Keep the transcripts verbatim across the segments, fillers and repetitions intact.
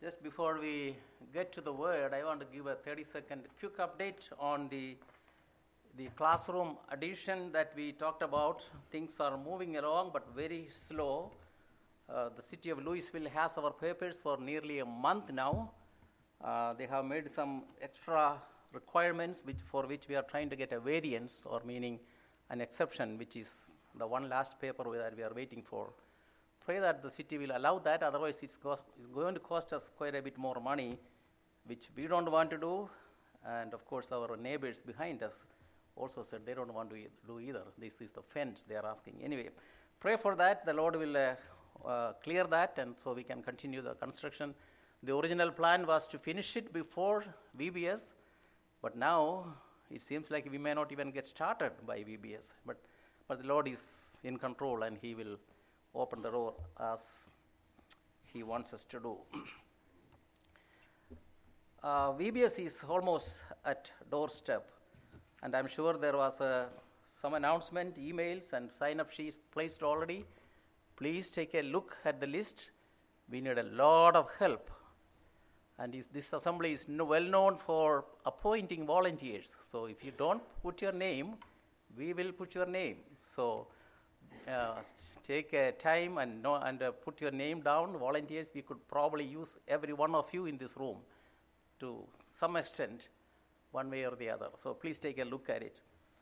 Just before we get to the word, I want to give a thirty second quick update on the, the classroom addition that we talked about. Things are moving along, but very slow. Uh, the city of Louisville has our papers for nearly a month now. Uh, they have made some extra requirements which, for which we are trying to get a variance, or meaning an exception, which is the one last paper that we are waiting for. Pray that the city will allow that, otherwise it's, cost, it's going to cost us quite a bit more money, which we don't want to do, and of course our neighbors behind us also said they don't want to e- do either. This is the fence they are asking. Anyway, pray for that. The Lord will uh, uh, clear that, and so we can continue the construction. The original plan was to finish it before V B S, but now it seems like we may not even get started by V B S. But, but the Lord is in control, and He will open the door as He wants us to do. uh, V B S is almost at doorstep, and I'm sure there was a, some announcement, emails, and sign-up sheets placed already. Please take a look at the list. We need a lot of help, and is, this assembly is no, well known for appointing volunteers. So if you don't put your name, we will put your name. So Uh, take uh, time and, know, and uh, put your name down. Volunteers, we could probably use every one of you in this room to some extent, one way or the other. So please take a look at it.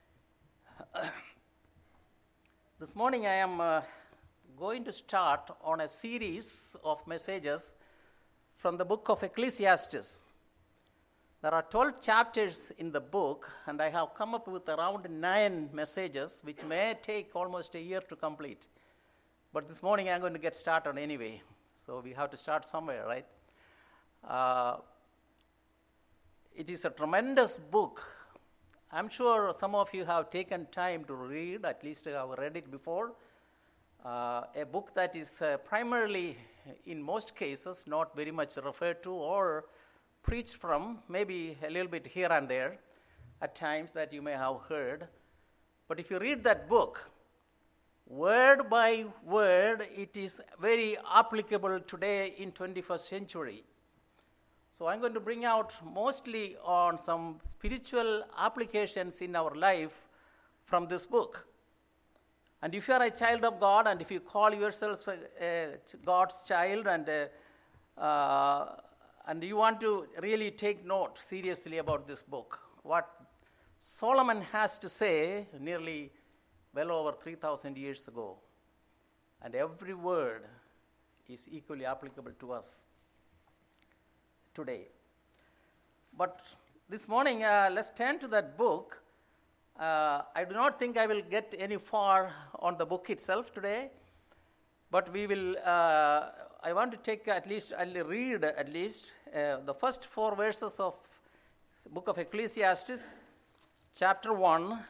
This morning I am uh, going to start on a series of messages from the book of Ecclesiastes. There are twelve chapters in the book, and I have come up with around nine messages, which may take almost a year to complete. But this morning I'm going to get started anyway, so we have to start somewhere, right? Uh, it is a tremendous book. I'm sure some of you have taken time to read, at least I have read it before. Uh, a book that is uh, primarily, in most cases, not very much referred to or preached from, maybe a little bit here and there at times that you may have heard. But if you read that book, word by word, it is very applicable today in twenty-first century. So I'm going to bring out mostly on some spiritual applications in our life from this book. And if you are a child of God, and if you call yourselves a, a God's child, and uh, uh, And you want to really take note seriously about this book, what Solomon has to say nearly well over three thousand years ago. And every word is equally applicable to us today. But this morning, uh, let's turn to that book. Uh, I do not think I will get any far on the book itself today, but we will, uh, I want to take at least, I'll read at least uh, the first four verses of the book of Ecclesiastes, chapter one,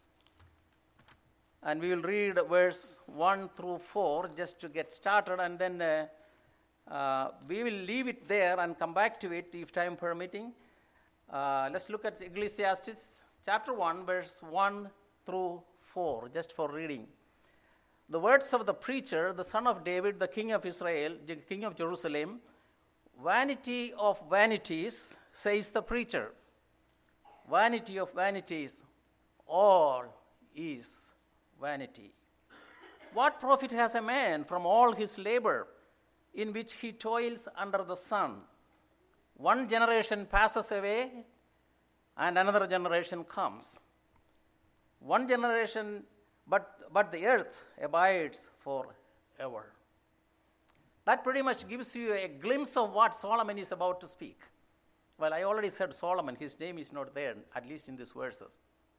and we will read verse one through four just to get started, and then uh, uh, we will leave it there and come back to it if time permitting. Uh, let's look at Ecclesiastes, chapter one, verse one through four, just for reading. The words of the preacher, the son of David, the king of Israel, the king of Jerusalem. Vanity of vanities, says the preacher. Vanity of vanities, all is vanity. What profit has a man from all his labor, in which he toils under the sun? One generation passes away, and another generation comes. One generation But, but the earth abides forever. That pretty much gives you a glimpse of what Solomon is about to speak. Well, I already said Solomon. His name is not there, at least in these verses.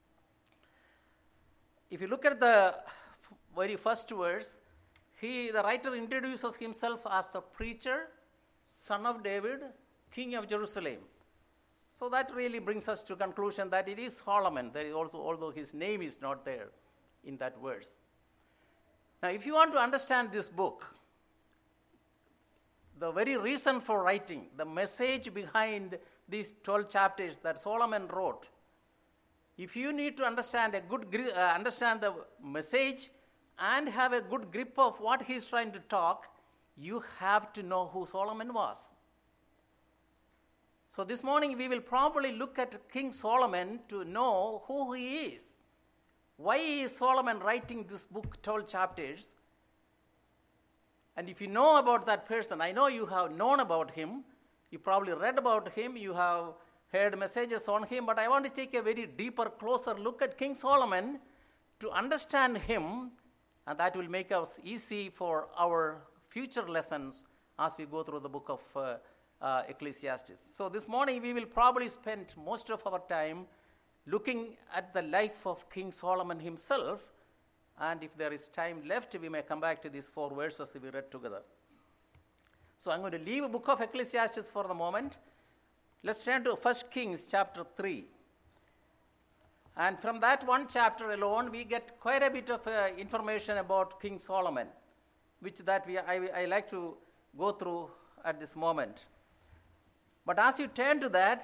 If you look at the very first verse, he, the writer introduces himself as the preacher, son of David, king of Jerusalem. So that really brings us to conclusion that it is Solomon. There is also, although his name is not there in that verse. Now, if you want to understand this book, the very reason for writing, the message behind these twelve chapters that Solomon wrote, if you need to understand a good uh, understand the message and have a good grip of what he's trying to talk, you have to know who Solomon was. So this morning we will probably look at King Solomon to know who he is. Why is Solomon writing this book, twelve chapters? And if you know about that person, I know you have known about him, you probably read about him, you have heard messages on him, but I want to take a very deeper, closer look at King Solomon to understand him, and that will make us easy for our future lessons as we go through the book of uh, uh, Ecclesiastes. So this morning we will probably spend most of our time looking at the life of King Solomon himself, and if there is time left, we may come back to these four verses we read together. So I'm going to leave the book of Ecclesiastes for the moment. Let's turn to First Kings chapter three. And from that one chapter alone, we get quite a bit of uh, information about King Solomon, which that we, I, I like to go through at this moment. But as you turn to that,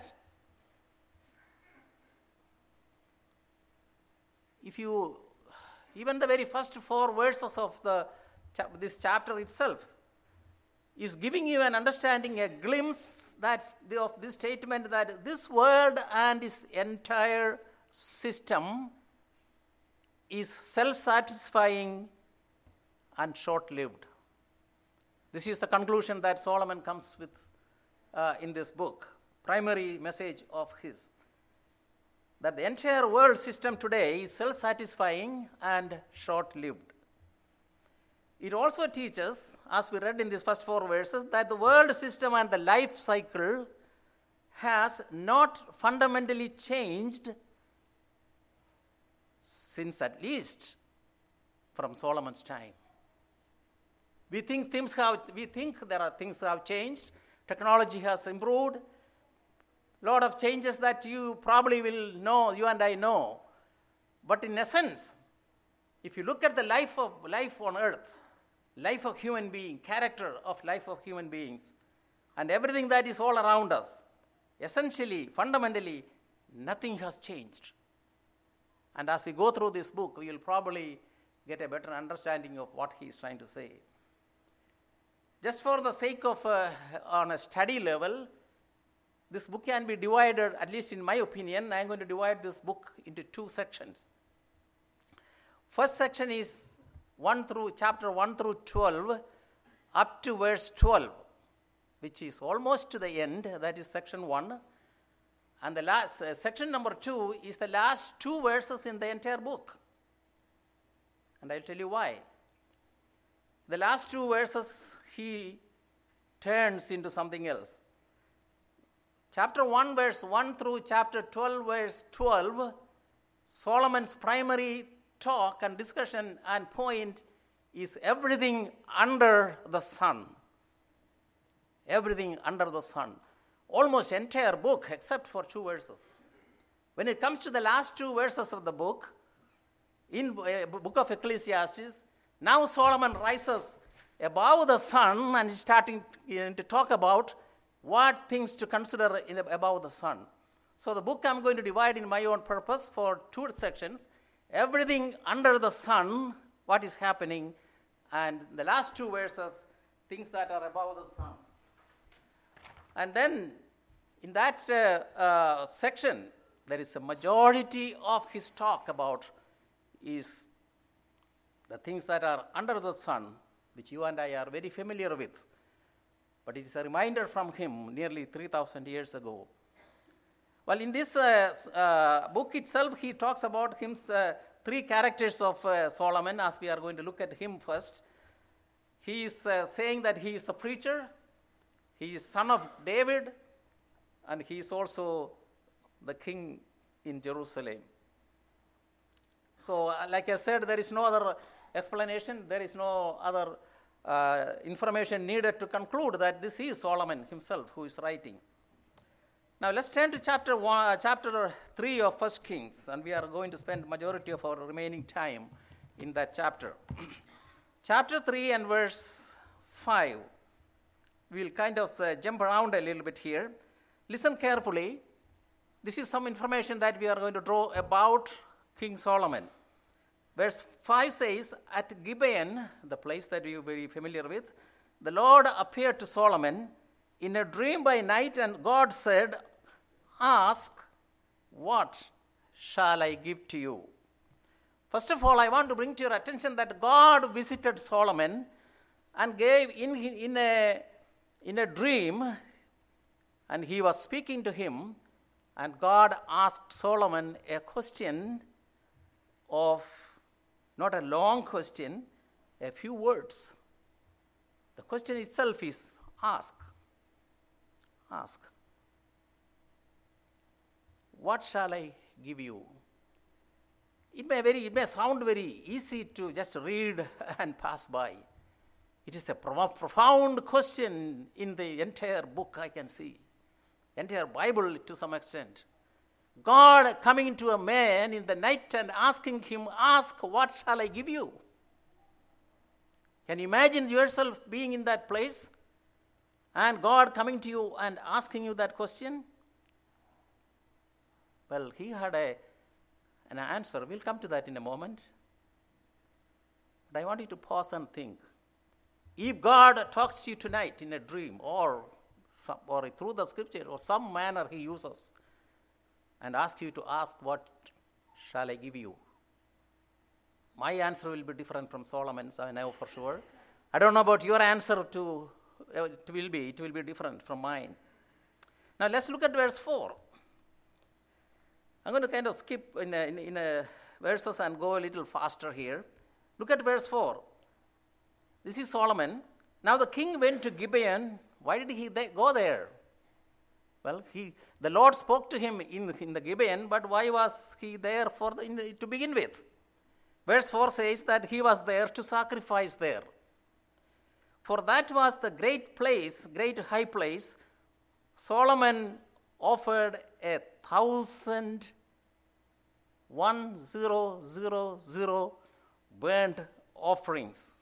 if you, even the very first four verses of the this chapter itself is giving you an understanding, a glimpse that's the, of this statement that this world and its entire system is self-satisfying and short-lived. This is the conclusion that Solomon comes with uh, in this book, primary message of his. That the entire world system today is self-satisfying and short-lived. It also teaches, as we read in these first four verses, that the world system and the life cycle has not fundamentally changed since at least from Solomon's time. We think things have, we think there are things have changed, technology has improved, lot of changes that you probably will know, you and I know. But in essence, if you look at the life of life on earth, life of human being, character of life of human beings, and everything that is all around us, essentially, fundamentally, nothing has changed. And as we go through this book, we will probably get a better understanding of what he is trying to say. Just for the sake of, uh, on a study level, this book can be divided, at least in my opinion, I am going to divide this book into two sections. First section is one through chapter one through twelve, up to verse twelve, which is almost to the end. That is section one. And the last uh, section number two is the last two verses in the entire book. And I'll tell you why. The last two verses he turns into something else. Chapter one, verse one through chapter twelve, verse twelve, Solomon's primary talk and discussion and point is everything under the sun. Everything under the sun. Almost entire book except for two verses. When it comes to the last two verses of the book, in uh, book of Ecclesiastes, now Solomon rises above the sun and is starting uh, to talk about what things to consider in the, above the sun. So the book I'm going to divide in my own purpose for two sections. Everything under the sun, what is happening, and the last two verses, things that are above the sun. And then in that uh, uh, section, there is a majority of his talk about is the things that are under the sun, which you and I are very familiar with. But it is a reminder from him nearly three thousand years ago. Well, in this uh, uh, book itself, he talks about him, uh, three characters of uh, Solomon, as we are going to look at him first. He is uh, saying that he is a preacher, he is son of David, and he is also the king in Jerusalem. So, uh, like I said, there is no other explanation, there is no other uh, information needed to conclude that this is Solomon himself who is writing. Now let's turn to chapter one, uh, chapter three of First Kings, and we are going to spend majority of our remaining time in that chapter. Chapter three and verse five. We'll kind of uh, jump around a little bit here. Listen carefully. This is some information that we are going to draw about King Solomon. Verse five says, at Gibeon, the place that you are very familiar with, the Lord appeared to Solomon in a dream by night, and God said, ask, what shall I give to you? First of all, I want to bring to your attention that God visited Solomon and gave in, in, a, in a dream, and he was speaking to him, and God asked Solomon a question of, not a long question, a few words. The question itself is ask. Ask. What shall I give you? It may, very, it may sound very easy to just read and pass by. It is a pro- profound question in the entire book, I can see. Entire Bible to some extent. God coming to a man in the night and asking him, ask, what shall I give you? Can you imagine yourself being in that place and God coming to you and asking you that question? Well, he had a, an answer. We'll come to that in a moment. But I want you to pause and think. If God talks to you tonight in a dream or, some, or through the scripture or some manner he uses and asks you to ask, what shall I give you? My answer will be different from Solomon's, I know for sure. I don't know about your answer to, uh, it will be, it will be different from mine. Now let's look at verse four. I'm going to kind of skip in a, in, in a verses and go a little faster here. Look at verse four. This is Solomon. Now the king went to Gibeon. Why did he th- go there? Well, he, the Lord spoke to him in, in the Gibeon, but why was he there for the, in the, to begin with? Verse four says that he was there to sacrifice there. For that was the great place, great high place. Solomon offered a thousand, one zero zero zero burnt offerings.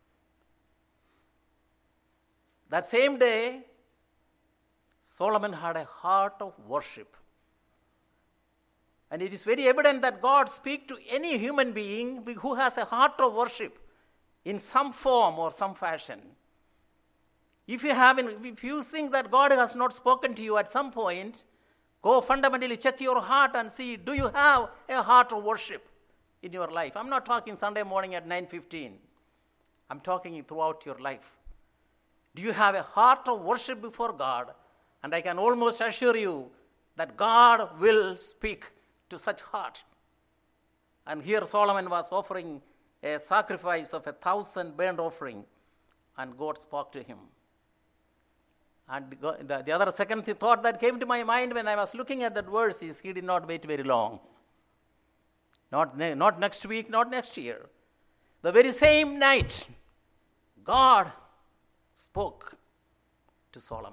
That same day, Solomon had a heart of worship. And it is very evident that God speaks to any human being who has a heart of worship in some form or some fashion. If you have, if you think that God has not spoken to you at some point, go fundamentally check your heart and see, do you have a heart of worship in your life? I'm not talking Sunday morning at nine fifteen. I'm talking throughout your life. Do you have a heart of worship before God? And I can almost assure you that God will speak to such heart. And here Solomon was offering a sacrifice of a thousand burnt offering, and God spoke to him. And the, the other second thought that came to my mind when I was looking at that verse is he did not wait very long. Not, ne- not next week, not next year. The very same night, God spoke to Solomon.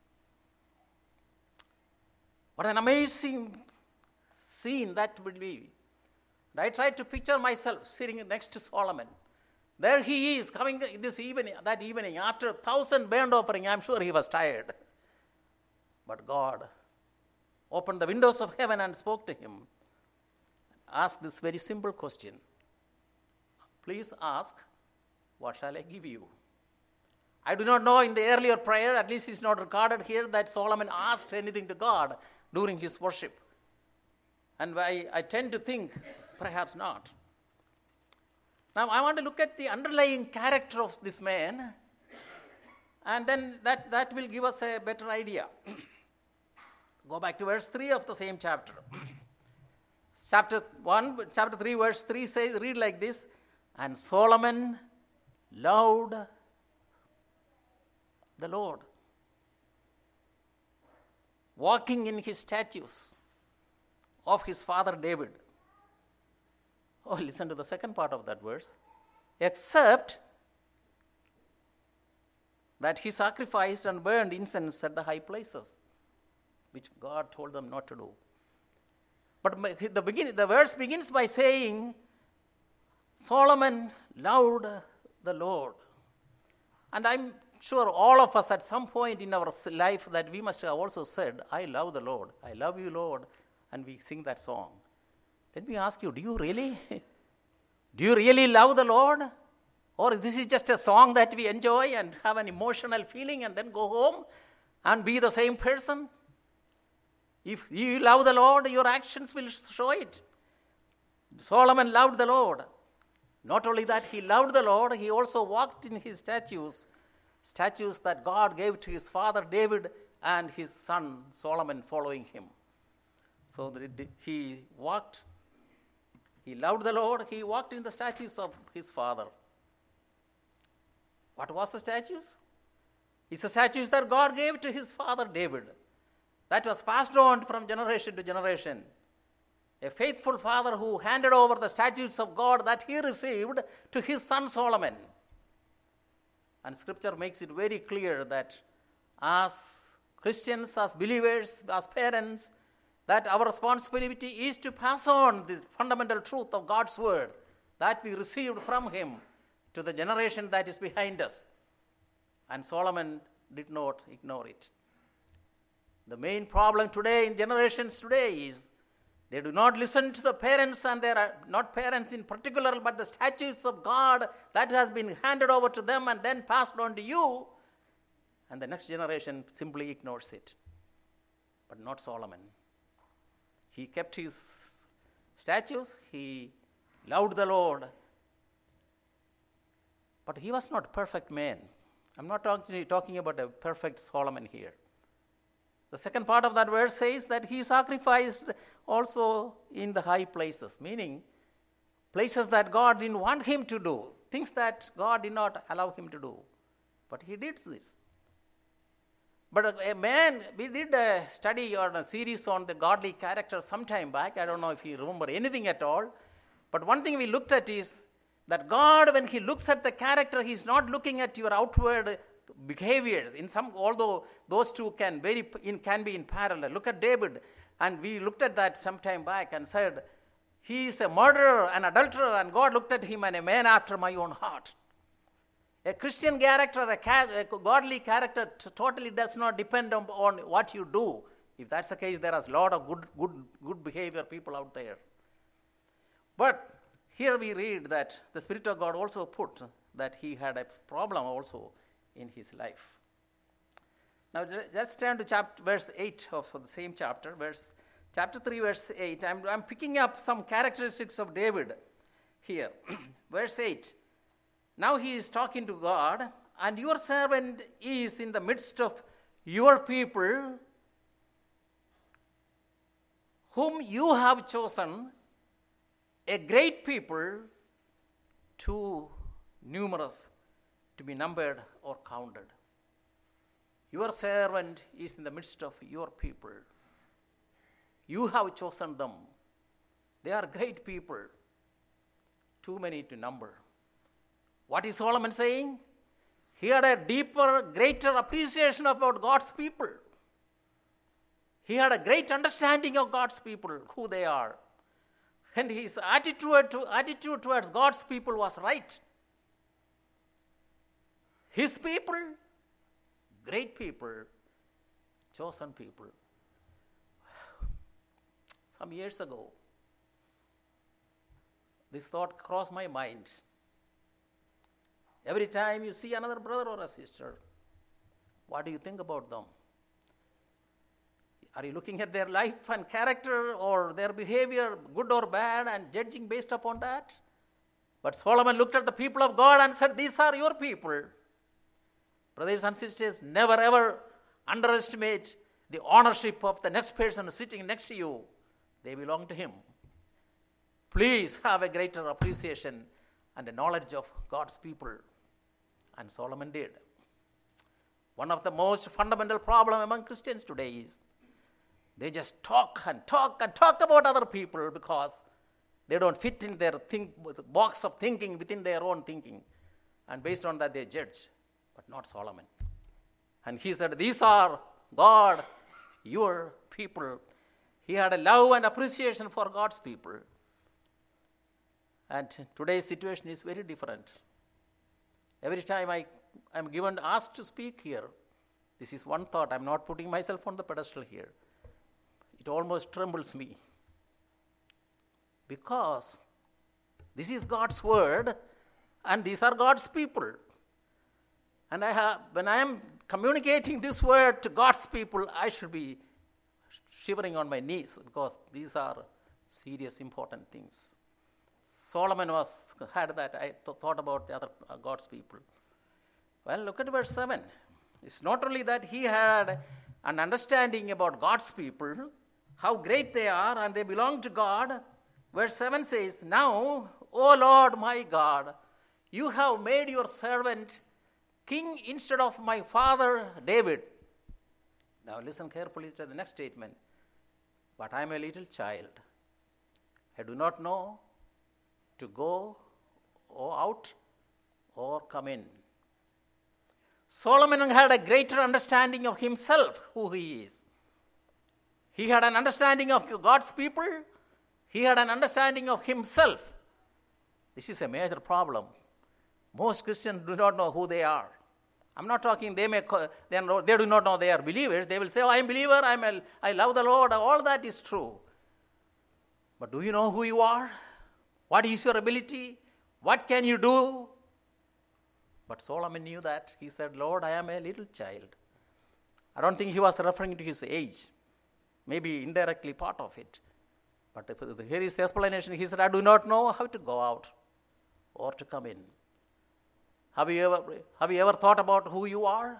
What an amazing scene that would be. And I tried to picture myself sitting next to Solomon. There he is coming this evening, that evening, after a thousand burnt offering. I'm sure he was tired. But God opened the windows of heaven and spoke to him. Asked this very simple question. Please ask, what shall I give you? I do not know in the earlier prayer, at least it's not recorded here, that Solomon asked anything to God during his worship. And I, I tend to think, perhaps not. Now, I want to look at the underlying character of this man, and then that, that will give us a better idea. Go back to verse three of the same chapter. Chapter one, chapter three, verse three says, read like this, and Solomon loved the Lord, walking in his statutes of his father David. Oh, listen to the second part of that verse. Except that he sacrificed and burned incense at the high places, which God told them not to do. But the, begin, the verse begins by saying, Solomon loved the Lord. And I'm sure all of us at some point in our life that we must have also said, I love the Lord. I love you, Lord. And we sing that song. Let me ask you, do you really? Do you really love the Lord? Or is this just a song that we enjoy and have an emotional feeling and then go home and be the same person? If you love the Lord, your actions will show it. Solomon loved the Lord. Not only that, he loved the Lord, he also walked in his statutes, statutes that God gave to his father David and his son Solomon following him. So he walked, he loved the Lord, he walked in the statutes of his father. What was the statutes? It's the statutes that God gave to his father David. That was passed on from generation to generation. A faithful father who handed over the statutes of God that he received to his son Solomon. And Scripture makes it very clear that as Christians, as believers, as parents, that our responsibility is to pass on the fundamental truth of God's word that we received from him to the generation that is behind us. And Solomon did not ignore it. The main problem today in generations today is they do not listen to the parents, and they are not parents in particular, but the statutes of God that has been handed over to them and then passed on to you, and the next generation simply ignores it. But not Solomon. He kept his statutes, he loved the Lord, but he was not a perfect man. I'm not talking, talking about a perfect Solomon here. The second part of that verse says that he sacrificed also in the high places, meaning places that God didn't want him to do, things that God did not allow him to do. But he did this. But a man, we did a study or a series on the godly character some time back. I don't know if you remember anything at all. But one thing we looked at is that God, when he looks at the character, he's not looking at your outward behaviors. In some, although those two can very in, can be in parallel. Look at David, and we looked at that some time back and said, he is a murderer, an adulterer, and God looked at him and a man after my own heart. A Christian character, a, ca- a godly character t- totally does not depend on, on what you do. If that's the case, there are a lot of good, good, good behavior people out there. But here we read that the Spirit of God also put that he had a problem also in his life. Now let's turn to chapter, verse eight of the same chapter, verse chapter three, verse eight. I'm, I'm picking up some characteristics of David here. Verse eight. Now he is talking to God, and your servant is in the midst of your people, whom you have chosen, a great people, too numerous to be numbered or counted. Your servant is in the midst of your people. You have chosen them. They are great people, too many to number. What is Solomon saying? He had a deeper, greater appreciation about God's people. He had a great understanding of God's people, who they are. And his attitude, to, attitude towards God's people was right. His people, great people, chosen people. Some years ago, this thought crossed my mind. Every time you see another brother or a sister, what do you think about them? Are you looking at their life and character or their behavior, good or bad, and judging based upon that? But Solomon looked at the people of God and said, these are your people. Brothers and sisters, never ever underestimate the ownership of the next person sitting next to you. They belong to him. Please have a greater appreciation and a knowledge of God's people. And Solomon did. One of the most fundamental problems among Christians today is they just talk and talk and talk about other people because they don't fit in their think, box of thinking within their own thinking. And based on that they judge. But not Solomon. And he said, these are God, your people. He had a love and appreciation for God's people. And today's situation is very different. Every time I am given asked to speak here, this is one thought. I'm not putting myself on the pedestal here. It almost trembles me. Because this is God's word and these are God's people. And I have, when I am communicating this word to God's people, I should be shivering on my knees because these are serious, important things. Solomon was had that. I th- thought about the other uh, God's people. Well, look at verse seven. It's not only that he had an understanding about God's people, how great they are, and they belong to God. Verse seven says, "Now, O Lord my God, you have made your servant king instead of my father David." Now listen carefully to the next statement. "But I am a little child. I do not know to go or out or come in." Solomon had a greater understanding of himself, who he is. He had an understanding of God's people. He had an understanding of himself. This is a major problem. Most Christians do not know who they are. I'm not talking, they may, they, are, they do not know they are believers. They will say, "Oh, I am a believer, I, am a, I love the Lord." All that is true. But do you know who you are? What is your ability? What can you do? But Solomon knew that. He said, "Lord, I am a little child." I don't think he was referring to his age. Maybe indirectly part of it. But if, here is the explanation. He said, "I do not know how to go out or to come in." Have you ever, have you ever thought about who you are?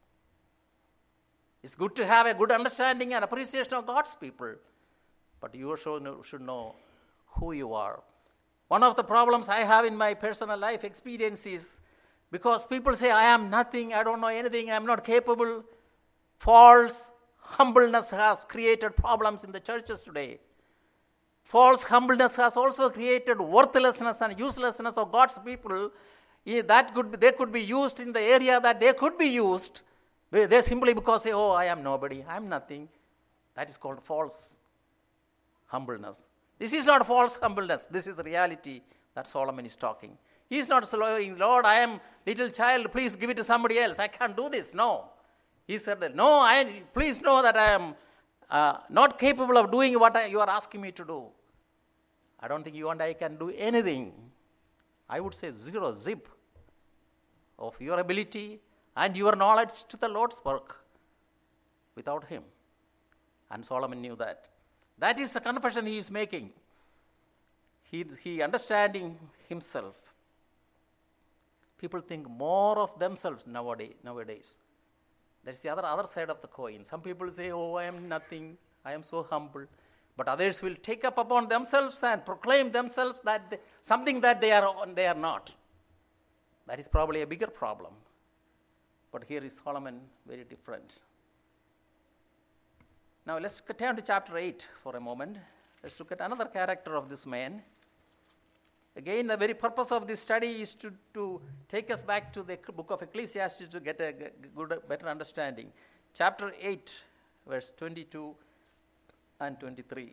It's good to have a good understanding and appreciation of God's people. But you should know, should know who you are. One of the problems I have in my personal life experience is because people say, "I am nothing, I don't know anything, I am not capable." False humbleness has created problems in the churches today. False humbleness has also created worthlessness and uselessness of God's people. That could be, they could be used in the area that they could be used. They simply because say, "Oh, I am nobody, I am nothing." That is called false humbleness. This is not false humbleness. This is reality that Solomon is talking. He is not saying, "Lord, I am little child, please give it to somebody else. I can't do this." No. He said that, "No, I, please know that I am uh, not capable of doing what I, you are asking me to do." I don't think you and I can do anything. I would say zero, zip of your ability and your knowledge to the Lord's work without him. And Solomon knew that. That is the confession he is making. He, he understanding himself. People think more of themselves nowadays. nowadays. That's the other, other side of the coin. Some people say, "Oh, I am nothing, I am so humble." But others will take up upon themselves and proclaim themselves that they, something that they are, they are not. That is probably a bigger problem. But here is Solomon very different. Now let's turn to chapter eight for a moment. Let's look at another character of this man. Again, the very purpose of this study is to, to take us back to the book of Ecclesiastes to get a good, better understanding. Chapter eight, verse twenty-two and twenty-three.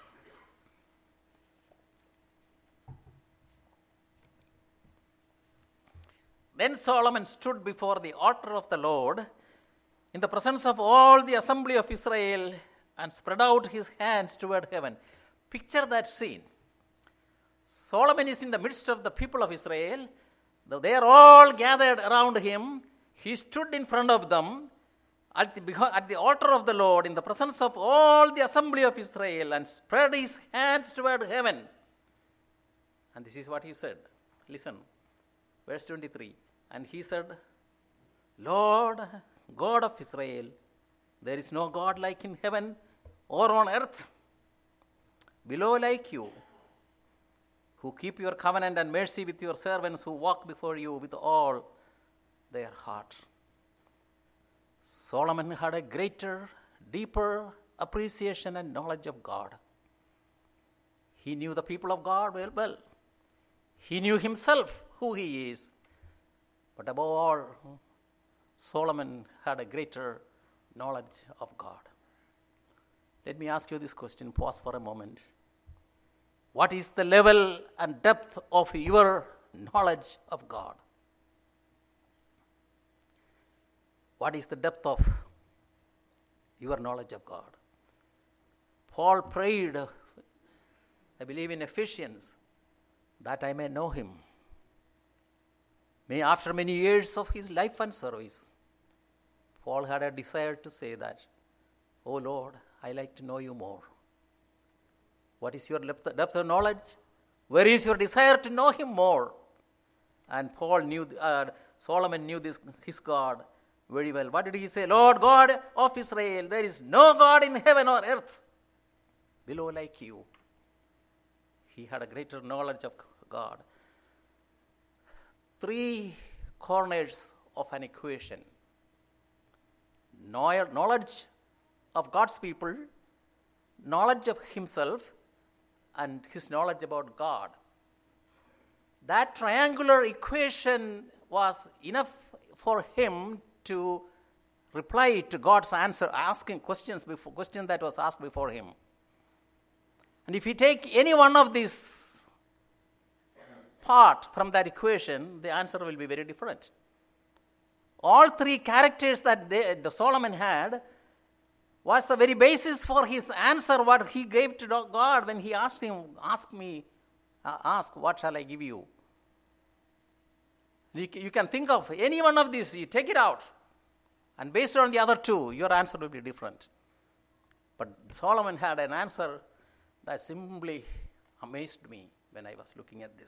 Then Solomon stood before the altar of the Lord in the presence of all the assembly of Israel and spread out his hands toward heaven. Picture that scene. Solomon is in the midst of the people of Israel. They are all gathered around him. He stood in front of them at the, at the altar of the Lord in the presence of all the assembly of Israel and spread his hands toward heaven. And this is what he said. Listen, verse twenty-three. And he said, "Lord, God of Israel, there is no God like in heaven or on earth, below like you, who keep your covenant and mercy with your servants who walk before you with all their heart." Solomon had a greater, deeper appreciation and knowledge of God. He knew the people of God well, well. He knew himself, who he is. But above all, Solomon had a greater knowledge of God. Let me ask you this question. Pause for a moment. What is the level and depth of your knowledge of God? What is the depth of your knowledge of God? Paul prayed, I believe in Ephesians, that I may know him. May after many years of his life and service, Paul had a desire to say that, "Oh Lord, I like to know you more. What is your depth, depth of knowledge? Where is your desire to know him more? And Paul knew, uh, Solomon knew this, his God very well. What did he say? Lord God of Israel, there is no God in heaven or earth below like you. He had a greater knowledge of God. Three corners of an equation. Knowledge of God's people, knowledge of himself, and his knowledge about God. That triangular equation was enough for him to reply to God's answer, asking questions before question that was asked before him. And if you take any one of these part from that equation, the answer will be very different. All three characters that they, the Solomon had was the very basis for his answer, what he gave to God when he asked him, ask me, uh, ask, what shall I give you? You, you can think of any one of these, you take it out, and based on the other two, your answer will be different. But Solomon had an answer that simply amazed me when I was looking at this.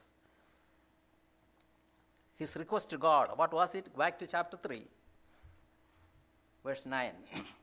His request to God, what was it? Back to chapter three, verse nine.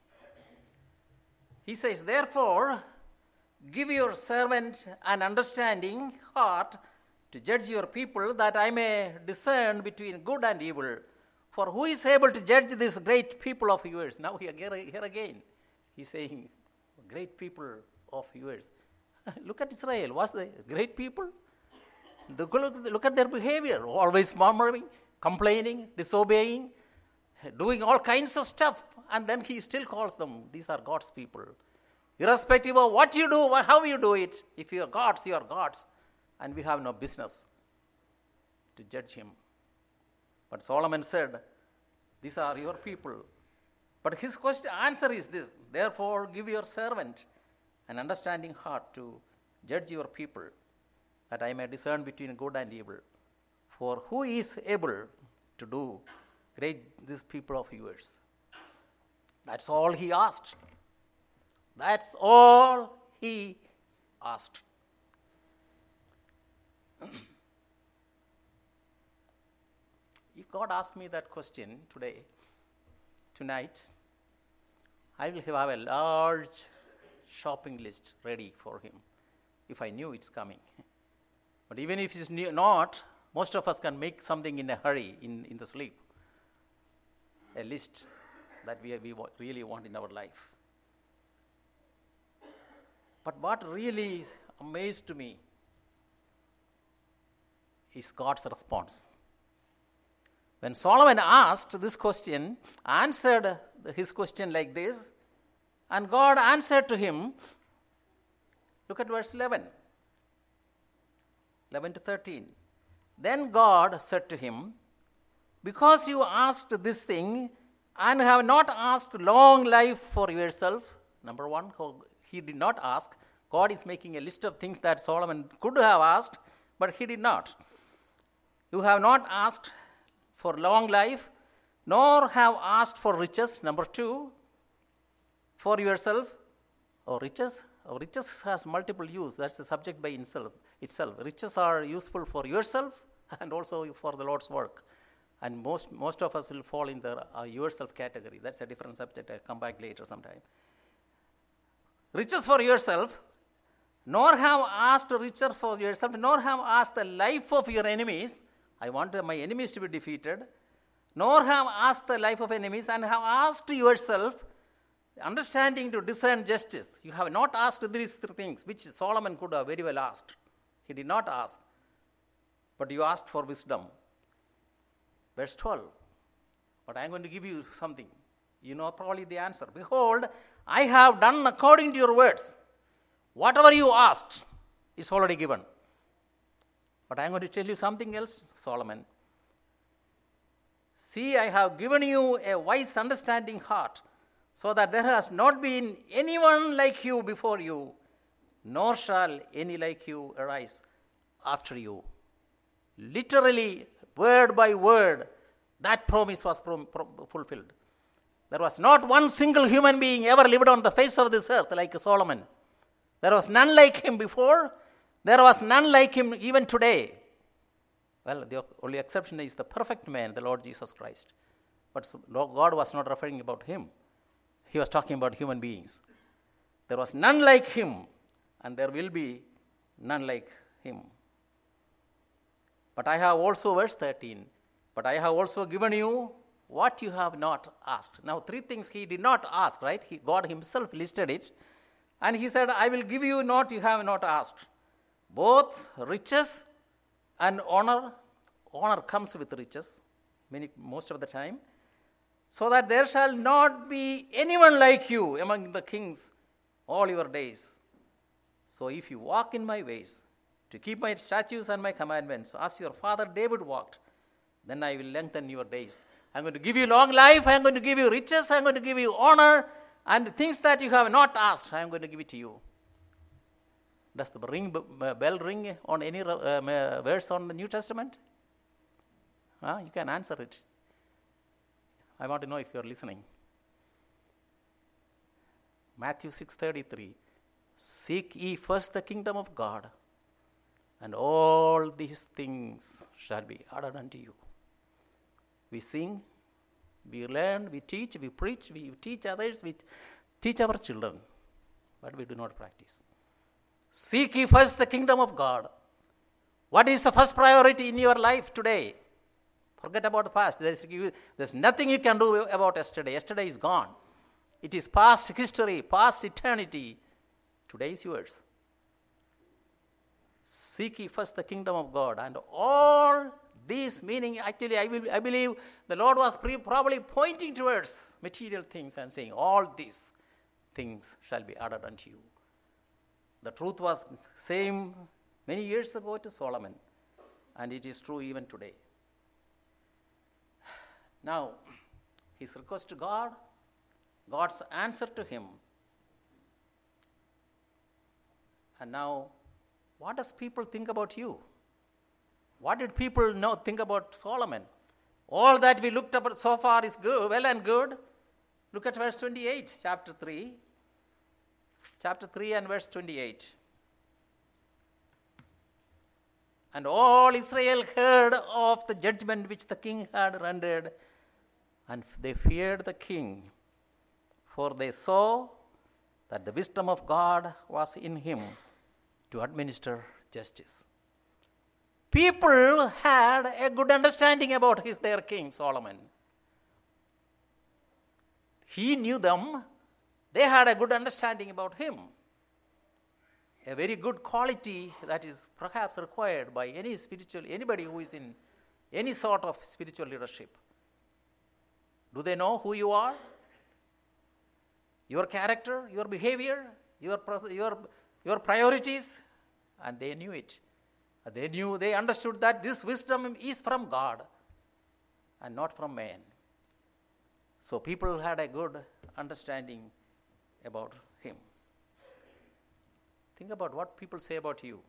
He says, therefore, give your servant an understanding heart to judge your people, that I may discern between good and evil. For who is able to judge this great people of yours? Now here, here again, he's saying, great people of yours. Look at Israel. Was they great people? Look, look at their behavior. Always murmuring, complaining, disobeying, doing all kinds of stuff. And then he still calls them, these are God's people. Irrespective of what you do, how you do it, if you are God's, you are God's. And we have no business to judge him. But Solomon said, these are your people. But his question, answer is this, therefore give your servant an understanding heart to judge your people, that I may discern between good and evil. For who is able to do great these people of yours? That's all he asked. That's all he asked. If God asked me that question today, tonight, I will have a large shopping list ready for him if I knew it's coming. But even if it's not, most of us can make something in a hurry, in, in the sleep. A list that we, we really want in our life. But what really amazed me is God's response. When Solomon asked this question, answered his question like this, and God answered to him, look at verse eleven. eleven to thirteen. Then God said to him, because you asked this thing and have not asked long life for yourself, number one, he did not ask. God is making a list of things that Solomon could have asked, but he did not. You have not asked for long life, nor have asked for riches, number two, for yourself. Oh, riches? Oh, riches has multiple use. That's the subject by itself. itself. Riches are useful for yourself and also for the Lord's work. And most most of us will fall in the uh, yourself category. That's a different subject. I'll come back later sometime. Riches for yourself, nor have asked riches for yourself, nor have asked the life of your enemies. I want my enemies to be defeated. Nor have asked the life of enemies, and have asked yourself understanding to discern justice. You have not asked these three things, which Solomon could have very well asked. He did not ask. But you asked for wisdom. Verse twelve. But I am going to give you something. You know probably the answer. Behold, I have done according to your words. Whatever you asked is already given. But I am going to tell you something else, Solomon. See, I have given you a wise understanding heart, so that there has not been anyone like you before you, nor shall any like you arise after you. Literally, word by word, that promise was prom- pro- fulfilled. There was not one single human being ever lived on the face of this earth like Solomon. There was none like him before. There was none like him even today. Well, the only exception is the perfect man, the Lord Jesus Christ. But God was not referring about him. He was talking about human beings. There was none like him, and there will be none like him. But I have also, verse thirteen, but I have also given you what you have not asked. Now, three things he did not ask, right? He, God himself listed it. And he said, I will give you not you have not asked. Both riches and honor. Honor comes with riches, many, most of the time. So that there shall not be anyone like you among the kings all your days. So if you walk in my ways, to keep my statutes and my commandments, as your father David walked, then I will lengthen your days. I'm going to give you long life, I'm going to give you riches, I'm going to give you honor, and things that you have not asked, I'm going to give it to you. Does the ring, bell ring on any uh, verse on the New Testament? Huh? You can answer it. I want to know if you're listening. Matthew six thirty-three. Seek ye first the kingdom of God, and all these things shall be added unto you. We sing, we learn, we teach, we preach, we teach others, we teach our children, but we do not practice. Seek ye first the kingdom of God. What is the first priority in your life today? Forget about the past. There's, there's nothing you can do about yesterday. Yesterday is gone. It is past history, past eternity. Today is yours. Seek ye first the kingdom of God, and all these, meaning actually I, will, I believe the Lord was pre- probably pointing towards material things and saying, all these things shall be added unto you. The truth was same many years ago to Solomon, and it is true even today. Now, his request to God, God's answer to him. And now, what does people think about you? What did people know, think about Solomon? All that we looked at so far is good, well and good. Look at verse twenty-eight, chapter three. Chapter three and verse twenty-eight. And all Israel heard of the judgment which the king had rendered, and they feared the king, for they saw that the wisdom of God was in him to administer justice. People had a good understanding about his their king, Solomon. He knew them. They had a good understanding about him. A very good quality that is perhaps required by any spiritual, anybody who is in any sort of spiritual leadership. Do they know who you are? Your character, your behavior, your, your, your priorities? And they knew it. They knew, they understood that this wisdom is from God and not from man. So people had a good understanding about him. Think about what people say about you.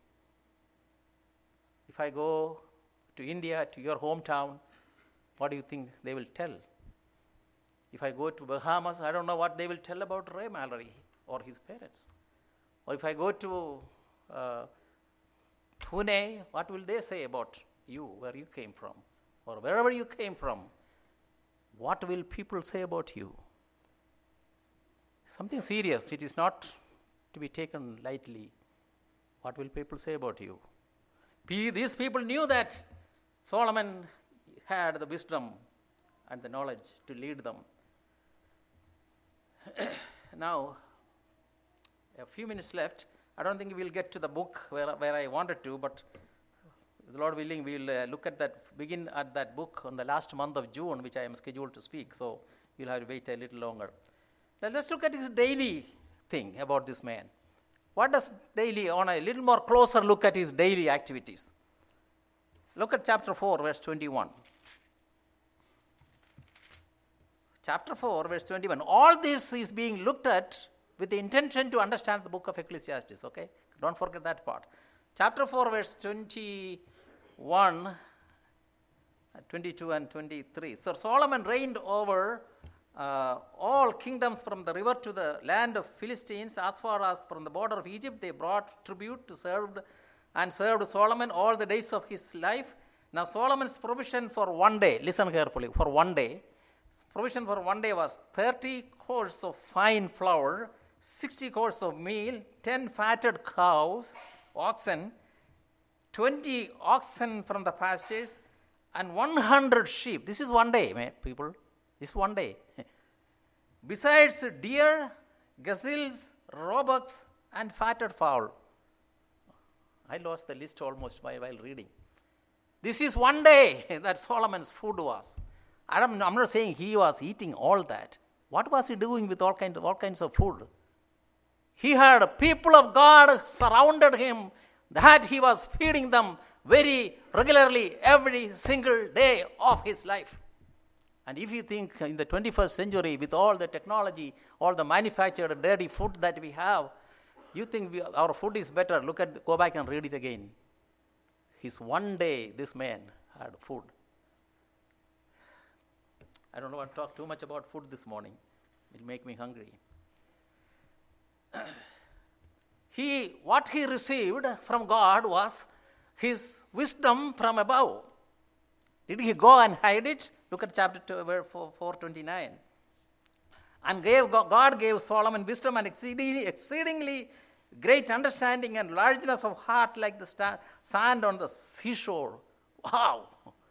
If I go to India, to your hometown, what do you think they will tell? If I go to Bahamas, I don't know what they will tell about Ray Mallory or his parents. Or if I go to uh, Pune, what will they say about you, where you came from? Or wherever you came from, what will people say about you? Something serious. It is not to be taken lightly. What will people say about you? These people knew that Solomon had the wisdom and the knowledge to lead them. Now, a few minutes left. I don't think we'll get to the book where, where I wanted to, but the Lord willing, we'll uh, look at that, begin at that book on the last month of June, which I am scheduled to speak, so you'll have to wait a little longer. Now let's look at his daily thing about this man. What does daily, on a little more closer look at his daily activities. Look at chapter four, verse twenty-one. Chapter four, verse twenty-one. All this is being looked at with the intention to understand the book of Ecclesiastes, okay? Don't forget that part. Chapter four, verse twenty-one, twenty-two and twenty-three. So Solomon reigned over uh, all kingdoms from the river to the land of Philistines, as far as from the border of Egypt, they brought tribute to served and served Solomon all the days of his life. Now Solomon's provision for one day, listen carefully, for one day, provision for one day was thirty cors of fine flour, sixty cors of meal, ten fatted cows, oxen, twenty oxen from the pastures, and one hundred sheep. This is one day, man, people. This is one day. Besides deer, gazelles, roebucks, and fatted fowl. I lost the list almost while reading. This is one day that Solomon's food was. I'm not saying he was eating all that. What was he doing with all kinds of, all kinds of food? He had people of God surrounded him, that he was feeding them very regularly every single day of his life. And if you think in the twenty-first century, with all the technology, all the manufactured dirty food that we have, you think we, our food is better. Look at, go back and read it again. His one day, this man had food. I don't want to talk too much about food this morning. It will make me hungry. He, what he received from God was his wisdom from above. Did he go and hide it? Look at chapter two, verse four twenty-nine. And gave, God gave Solomon wisdom and exceedingly, exceedingly great understanding and largeness of heart like the sta- sand on the seashore. Wow!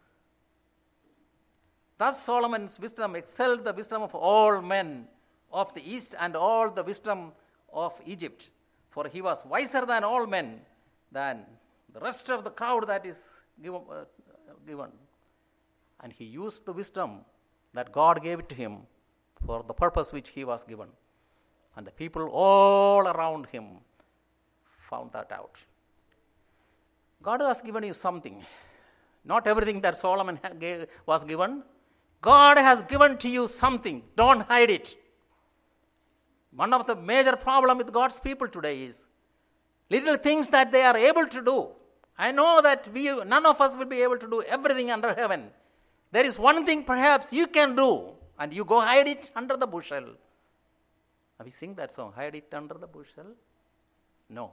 Thus Solomon's wisdom excelled the wisdom of all men of the east and all the wisdom of Egypt. For he was wiser than all men, than the rest of the crowd that is given. Uh, given. And he used the wisdom that God gave it to him for the purpose which he was given. And the people all around him found that out. God has given you something. Not everything that Solomon gave was given. God has given to you something. Don't hide it. One of the major problems with God's people today is little things that they are able to do. I know that we, none of us will be able to do everything under heaven. There is one thing perhaps you can do, and you go hide it under the bushel. Have you sing that song, Hide It Under the Bushel? No.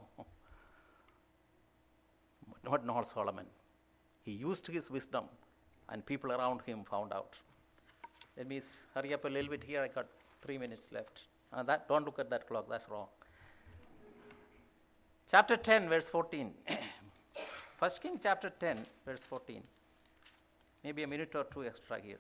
Not, not Solomon. He used his wisdom, and people around him found out. Let me hurry up a little bit here. I got three minutes left. Uh, that, don't look at that clock. That's wrong. Chapter ten, verse fourteen. First Kings chapter ten, verse fourteen. Maybe a minute or two extra here.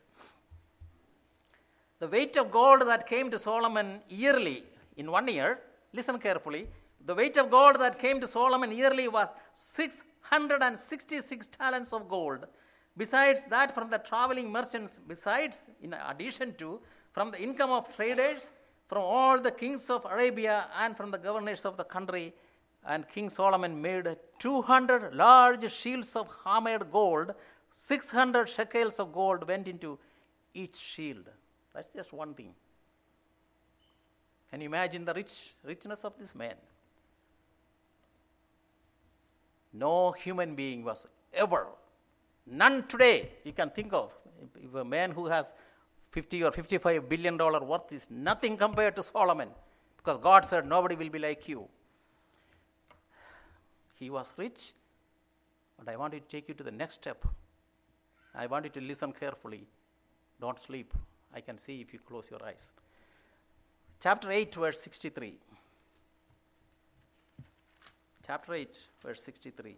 The weight of gold that came to Solomon yearly, in one year, listen carefully, the weight of gold that came to Solomon yearly was six hundred sixty-six talents of gold. Besides that, from the traveling merchants, besides, in addition to, from the income of traders, from all the kings of Arabia and from the governors of the country, and King Solomon made two hundred large shields of hammered gold. six hundred shekels of gold went into each shield. That's just one thing. Can you imagine the rich richness of this man? No human being was ever, none today you can think of. If a man who has fifty or fifty-five billion dollar worth is nothing compared to Solomon, because God said nobody will be like you. He was rich, but I want to take you to the next step. I want you to listen carefully. Don't sleep. I can see if you close your eyes. Chapter eight, verse sixty-three. Chapter eight, verse sixty-three.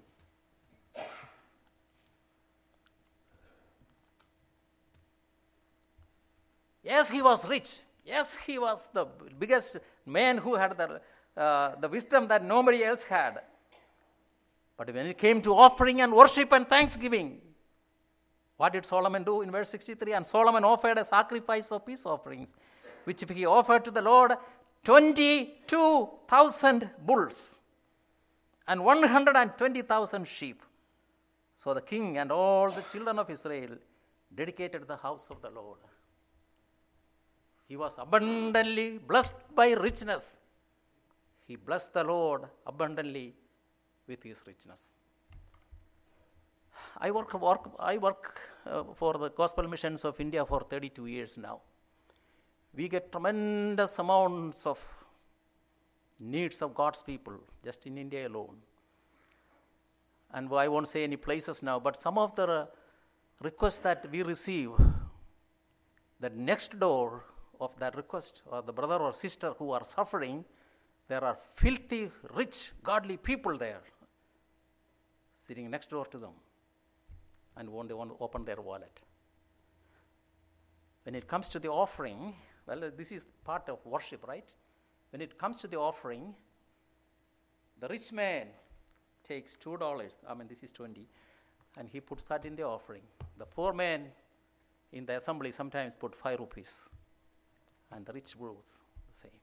Yes, he was rich. Yes, he was the biggest man who had the, uh, the wisdom that nobody else had. But when it came to offering and worship and thanksgiving, what did Solomon do in verse sixty-three? And Solomon offered a sacrifice of peace offerings, which he offered to the Lord twenty-two thousand bulls and one hundred twenty thousand sheep. So the king and all the children of Israel dedicated the house of the Lord. He was abundantly blessed by richness. He blessed the Lord abundantly with his richness. I work, work, I work uh, for the Gospel Missions of India for thirty-two years now. we get tremendous amounts of needs of God's people, just in India alone. And I won't say any places now, but some of the uh, requests that we receive, that next door of that request, or the brother or sister who are suffering, there are filthy, rich, godly people there, sitting next door to them, and won't they want to open their wallet. When it comes to the offering, well, this is part of worship, right? When it comes to the offering, the rich man takes two dollars, I mean this is twenty, and he puts that in the offering. The poor man in the assembly sometimes put five rupees, and the rich brutes the same.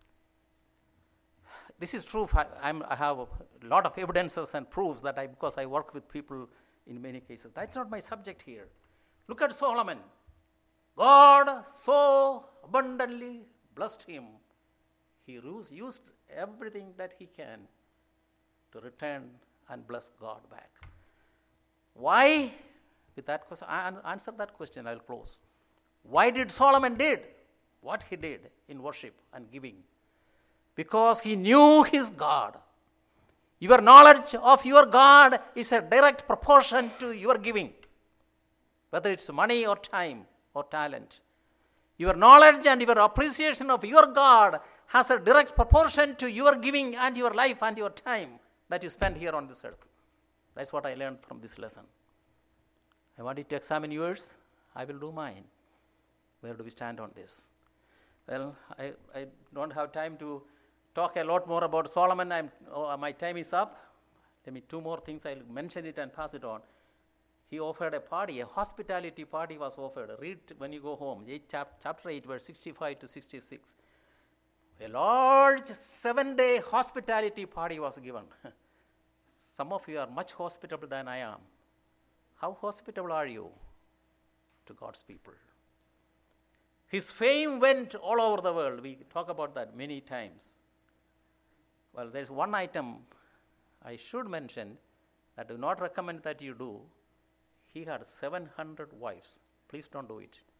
This is true. I'm, I have a lot of evidences and proofs that I, because I work with people in many cases. That's not my subject here. Look at Solomon. God so abundantly blessed him. He used everything that he can to return and bless God back. Why? With that question, I answer that question, I'll close. Why did Solomon did what he did in worship and giving? Because he knew his God. Your knowledge of your God is a direct proportion to your giving, whether it's money or time or talent. Your knowledge and your appreciation of your God has a direct proportion to your giving and your life and your time that you spend here on this earth. That's what I learned from this lesson. I want you to examine yours. I will do mine. Where do we stand on this? Well, I, I don't have time to talk a lot more about Solomon. I'm, oh, my time is up. Let me two more things. I'll mention it and pass it on. He offered a party, a hospitality party was offered. Read when you go home, eight, chapter eight, verse sixty-five to sixty-six. A large seven-day hospitality party was given. Some of you are much hospitable than I am. How hospitable are you to God's people? His fame went all over the world. We talk about that many times. Well, there's one item I should mention that I do not recommend that you do. He had seven hundred wives. Please don't do it.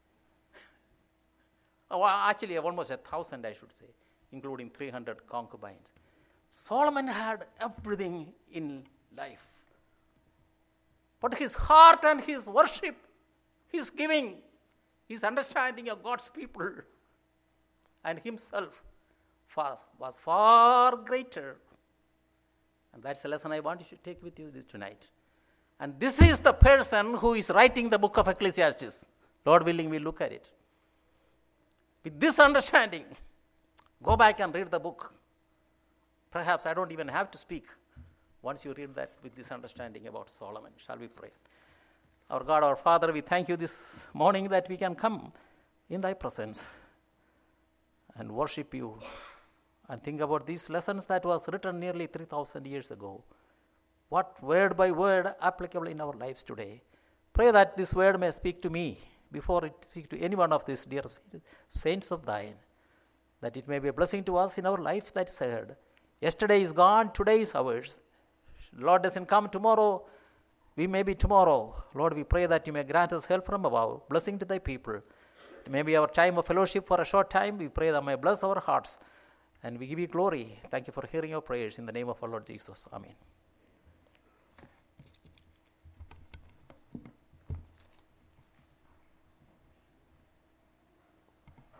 Oh, actually, almost a thousand, I should say, including three hundred concubines. Solomon had everything in life. But his heart and his worship, his giving, his understanding of God's people and himself far, was far greater. And that's a lesson I want you to take with you this tonight. And this is the person who is writing the book of Ecclesiastes. Lord willing, we'll look at it. With this understanding, go back and read the book. Perhaps I don't even have to speak once you read that with this understanding about Solomon. Shall we pray? Our God, our Father, we thank you this morning that we can come in thy presence and worship you and think about these lessons that was written nearly three thousand years ago. What word by word applicable in our lives today. Pray that this word may speak to me before it speaks to any one of these dear saints of thine, that it may be a blessing to us in our life that is ahead. Yesterday is gone, today is ours. Lord doesn't come tomorrow, we may be tomorrow. Lord, we pray that you may grant us help from above, blessing to thy people. It may be our time of fellowship for a short time. We pray that may bless our hearts, and we give you glory. Thank you for hearing our prayers in the name of our Lord Jesus. Amen.